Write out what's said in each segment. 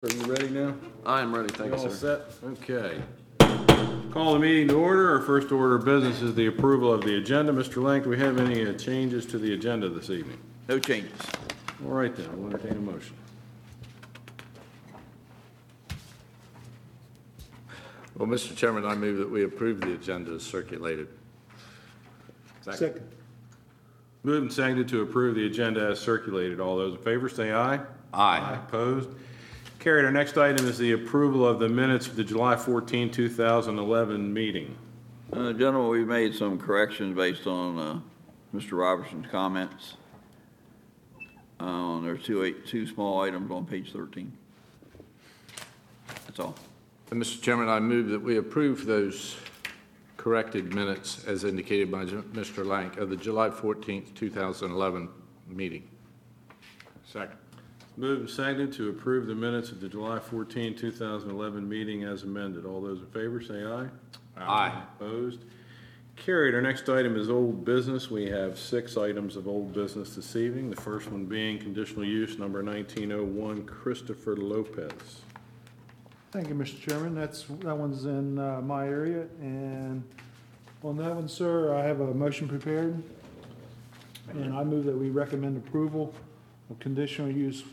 Are you ready now? I am ready, thank you, All sir. set? Okay. Call the meeting to order. Our first order of business is the approval of the agenda. Mr. Lang, do we have any changes to the agenda this evening? No changes. All right then, I'll entertain a motion. Well, Mr. Chairman, I move that we approve the agenda as circulated. Second. Moved and seconded to approve the agenda as circulated. All those in favor say aye. Aye. Opposed? Carried. Our next item is the approval of the minutes for the July 14, 2011 meeting. Gentlemen, we made some corrections based on Mr. Robertson's comments. There's two small items on page 13. That's all. And Mr. Chairman, I move that we approve those corrected minutes as indicated by Mr. Lank of the July 14th, 2011 meeting. Second. Moved and seconded to approve the minutes of the July 14, 2011 meeting as amended. All those in favor say aye. Aye. Opposed? Carried. Our next item is old business. We have 6 items of old business this evening. The first one being conditional use number 1901, Christopher Lopez. Thank you, Mr. Chairman. That one's in my area, and on that one, sir, I have a motion prepared, and I move that we recommend approval of conditional use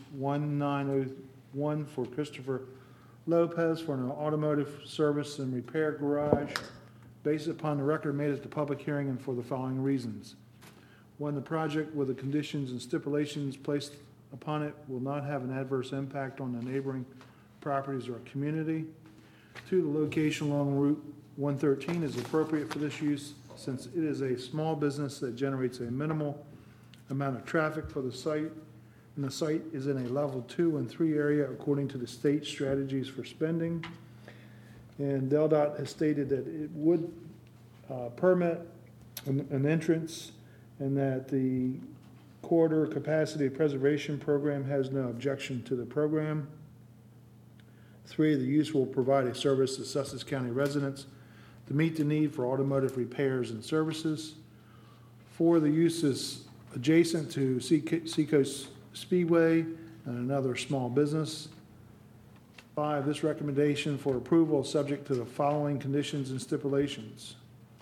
1901 for Christopher Lopez for an automotive service and repair garage based upon the record made at the public hearing and for the following reasons. 1, the project with the conditions and stipulations placed upon it will not have an adverse impact on the neighboring properties or community. 2, the location along Route 113 is appropriate for this use since it is a small business that generates a minimal amount of traffic for the site, and the site is in a level 2 and 3 area according to the state strategies for spending. And DelDOT has stated that it would permit an entrance and that the corridor capacity preservation program has no objection to the program. 3, the use will provide a service to Sussex County residents to meet the need for automotive repairs and services. 4, the use is adjacent to Seacoast Speedway and another small business. 5, this recommendation for approval is subject to the following conditions and stipulations.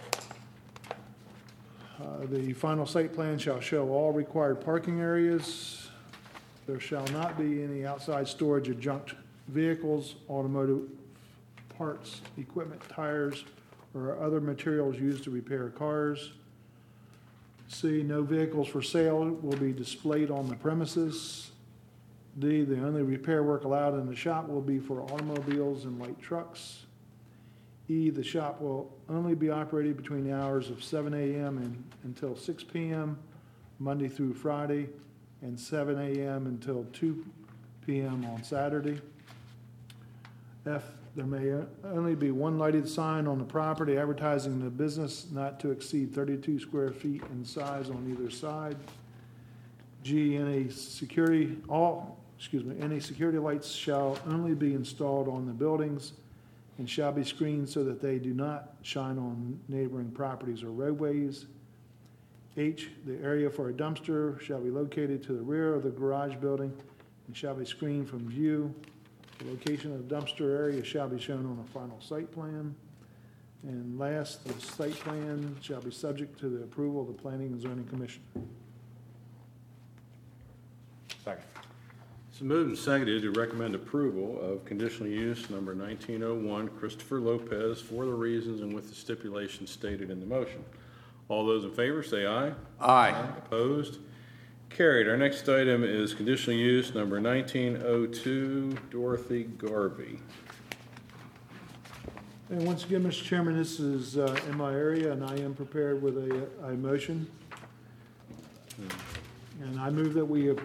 The final site plan shall show all required parking areas. There shall not be any outside storage of junked vehicles, automotive parts, equipment, tires, or other materials used to repair cars. C, no vehicles for sale will be displayed on the premises. D, the only repair work allowed in the shop will be for automobiles and light trucks. E, the shop will only be operated between the hours of 7 a.m. and until 6 p.m. Monday through Friday, and 7 a.m. until 2 p.m. on Saturday. F, there may only be one lighted sign on the property advertising the business not to exceed 32 square feet in size on either side. G, any security lights shall only be installed on the buildings and shall be screened so that they do not shine on neighboring properties or roadways. H, the area for a dumpster shall be located to the rear of the garage building and shall be screened from view. The location of the dumpster area shall be shown on a final site plan. And last, the site plan shall be subject to the approval of the Planning and Zoning Commission. Second. It's moved and seconded to recommend approval of conditional use number 1901, Christopher Lopez, for the reasons and with the stipulations stated in the motion. All those in favor say aye. Aye. Opposed? Carried. Our next item is conditional use number 1902, Dorothy Garvey. And once again, Mr. Chairman, this is in my area, and I am prepared with a motion. And I move that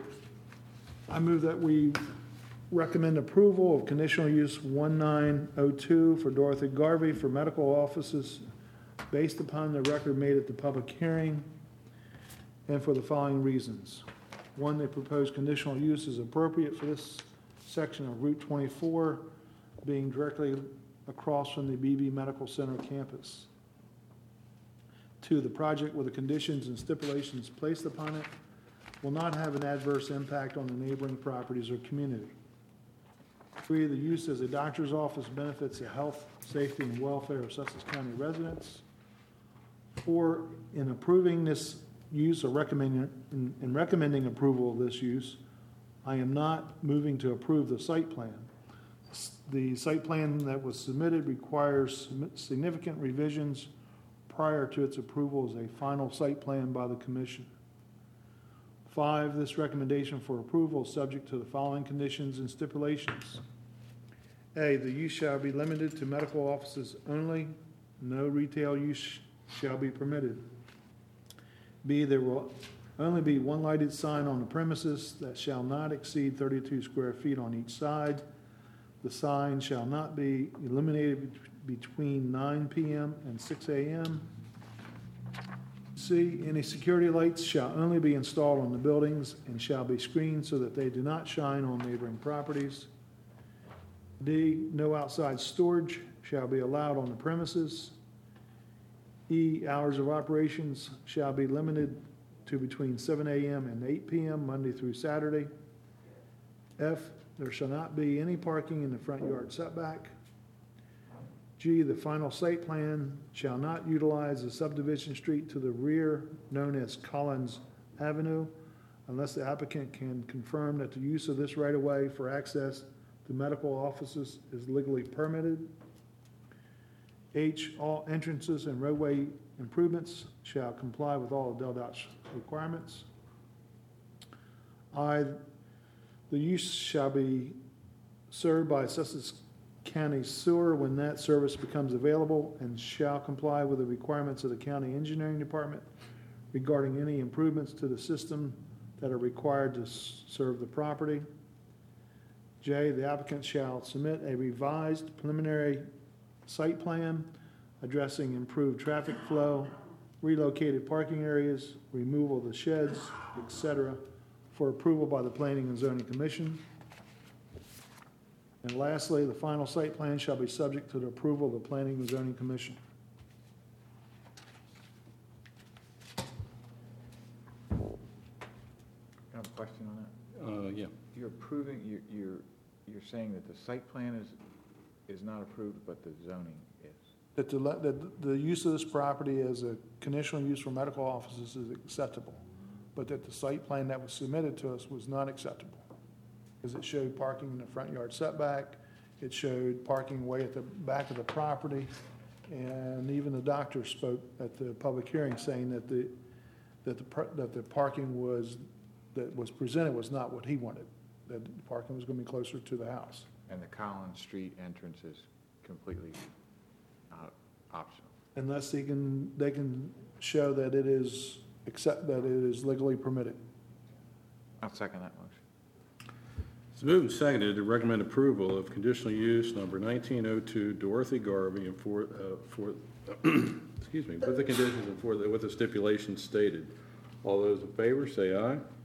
we recommend approval of conditional use 1902 for Dorothy Garvey for medical offices based upon the record made at the public hearing and for the following reasons. 1, the proposed conditional use is appropriate for this section of Route 24 being directly across from the BB Medical Center campus. 2, the project with the conditions and stipulations placed upon it will not have an adverse impact on the neighboring properties or community. 3, the use as a doctor's office benefits the health, safety, and welfare of Sussex County residents. 4, in approving this use or recommending approval of this use, I am not moving to approve the site plan. The site plan that was submitted requires significant revisions prior to its approval as a final site plan by the commission. 5, this recommendation for approval is subject to the following conditions and stipulations. A, the use shall be limited to medical offices only. No retail use shall be permitted. B, there will only be one lighted sign on the premises that shall not exceed 32 square feet on each side. The sign shall not be illuminated between 9 p.m. and 6 a.m. C, any security lights shall only be installed on the buildings and shall be screened so that they do not shine on neighboring properties. D, no outside storage shall be allowed on the premises. E, hours of operations shall be limited to between 7 a.m. and 8 p.m., Monday through Saturday. F, there shall not be any parking in the front yard setback. G, the final site plan shall not utilize the subdivision street to the rear known as Collins Avenue unless the applicant can confirm that the use of this right-of-way for access to medical offices is legally permitted. H, all entrances and roadway improvements shall comply with all of DelDOT's requirements. I, the use shall be served by Sussex County Sewer when that service becomes available and shall comply with the requirements of the County Engineering Department regarding any improvements to the system that are required to serve the property. J, the applicant shall submit a revised preliminary site plan addressing improved traffic flow, relocated parking areas, removal of the sheds, etc., for approval by the Planning and Zoning Commission. And lastly, the final site plan shall be subject to the approval of the Planning and Zoning Commission. I have a question on that. Yeah. You're approving, you're saying that the site plan is not approved, but the zoning is. That the use of this property as a conditional use for medical offices is acceptable, but that the site plan that was submitted to us was not acceptable. Because it showed parking in the front yard setback, it showed parking way at the back of the property, and even the doctor spoke at the public hearing saying that the parking that was presented was not what he wanted, that the parking was going to be closer to the house. And the Collins Street entrance is completely not optional. Unless they can show that it is legally permitted. I'll second that motion. It's moved and seconded to recommend approval of conditional use number 1902 Dorothy Garvey and excuse me, with the conditions and with the stipulations stated. All those in favor say aye.